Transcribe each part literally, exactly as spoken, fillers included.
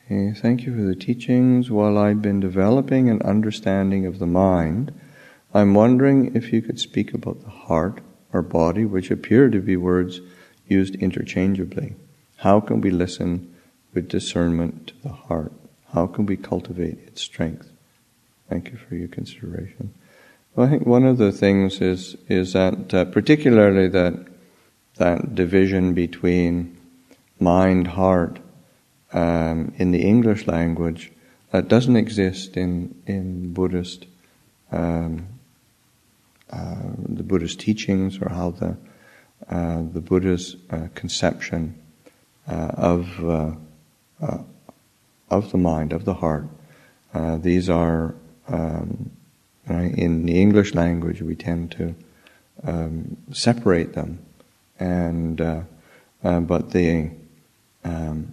Okay, thank you for the teachings. While I've been developing an understanding of the mind, I'm wondering if you could speak about the heart or body, which appear to be words used interchangeably. How can we listen with discernment to the heart? How can we cultivate its strength? Thank you for your consideration. Well, I think one of the things is is that uh, particularly that that division between mind, heart, um, in the English language, that doesn't exist in in Buddhist um, uh, the Buddhist teachings, or how the uh, the Buddha's uh, conception uh, of uh, uh, of the mind, of the heart. Uh, these are um, in the English language, we tend to um, separate them, and uh, uh, but the um,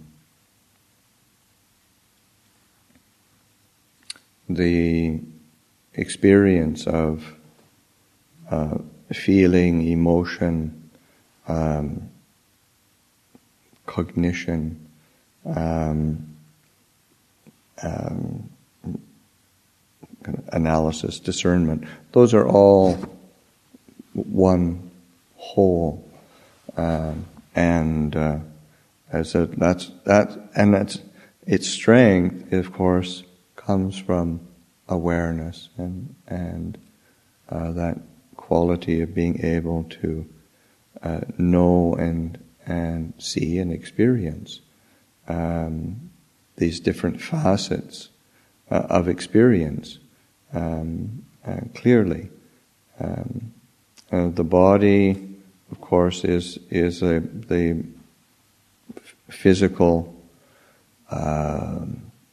the experience of uh, feeling, emotion, um, cognition, um, um, analysis, discernment, those are all one whole, uh, and uh, as a, that's that, and that's its strength. Of course, comes from awareness and and uh, that quality of being able to uh, know and and see and experience um, these different facets uh, of experience um, uh, clearly. Um, uh, the body, of course, is is a, the physical uh,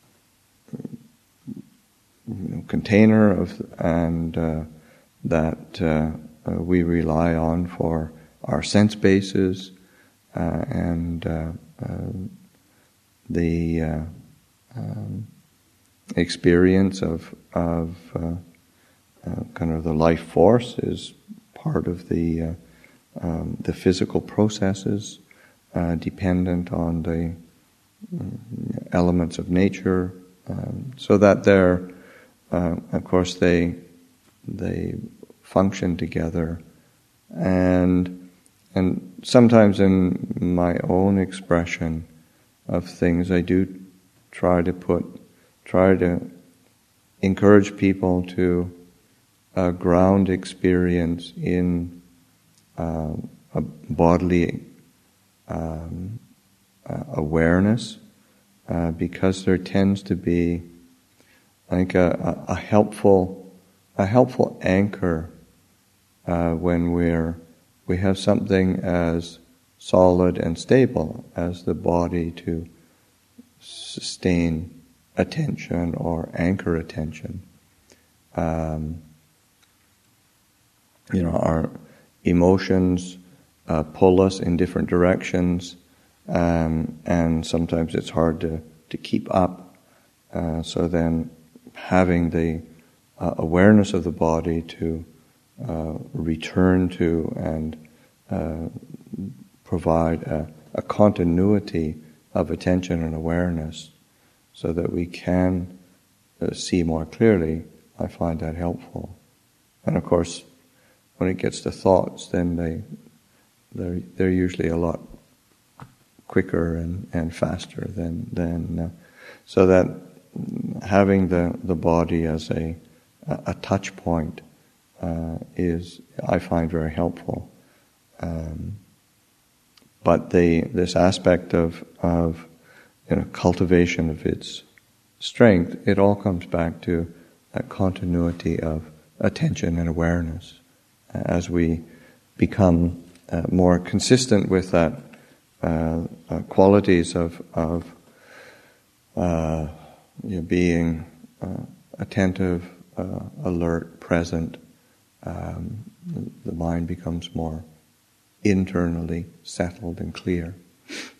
container of, and uh, that uh, uh, we rely on for our sense bases uh, and uh, uh, the uh, um, experience of of uh, uh, kind of the life force is part of the uh, um, the physical processes uh, dependent on the elements of nature, um, so that they're uh, of course they they function together, and and sometimes in my own expression of things, I do try to put try to encourage people to uh, ground experience in uh, a bodily um, uh, awareness, uh, because there tends to be, I think, a, a helpful a helpful anchor uh, when we're we have something as solid and stable as the body to sustain attention or anchor attention. Um, you know, our emotions uh, pull us in different directions, um, and sometimes it's hard to, to keep up. Uh, so then having the uh, awareness of the body to uh, return to and uh, provide a, a continuity of attention and awareness so that we can uh, see more clearly, I find that helpful. And of course, when it gets to thoughts, then they, they're, they're usually a lot quicker and, and faster than, than uh, so that having the, the body as a, a touch point uh, is, I find, very helpful. Um, but the this aspect of of you know, cultivation of its strength, it all comes back to that continuity of attention and awareness. As we become uh, more consistent with that uh, uh, qualities of of uh, you know, being uh, attentive, uh, alert, present, um, the, the mind becomes more internally settled and clear.